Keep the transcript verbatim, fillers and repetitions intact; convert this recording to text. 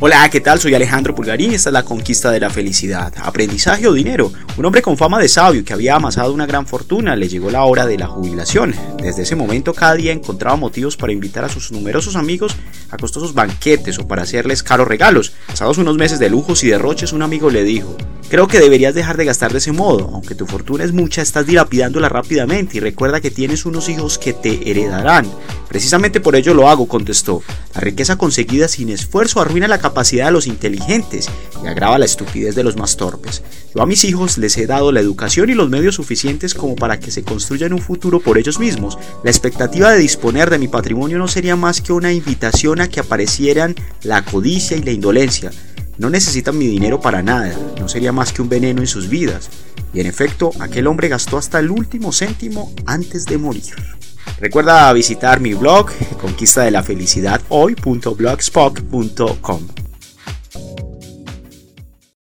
Hola, ¿qué tal? Soy Alejandro Pulgarín y esta es la conquista de la felicidad. Aprendizaje o dinero. Un hombre con fama de sabio que había amasado una gran fortuna le llegó la hora de la jubilación. Desde ese momento cada día encontraba motivos para invitar a sus numerosos amigos a costosos banquetes o para hacerles caros regalos. Pasados unos meses de lujos y derroches, un amigo le dijo: creo que deberías dejar de gastar de ese modo. Aunque tu fortuna es mucha, estás dilapidándola rápidamente y recuerda que tienes unos hijos que te heredarán. Precisamente por ello lo hago, contestó. La riqueza conseguida sin esfuerzo arruina la capacidad de los inteligentes y agrava la estupidez de los más torpes. Yo a mis hijos les he dado la educación y los medios suficientes como para que se construyan un futuro por ellos mismos. La expectativa de disponer de mi patrimonio no sería más que una invitación a que aparecieran la codicia y la indolencia. No necesitan mi dinero para nada, no sería más que un veneno en sus vidas. Y en efecto, aquel hombre gastó hasta el último céntimo antes de morir. Recuerda visitar mi blog conquista de la felicidad hoy punto blogspot punto com.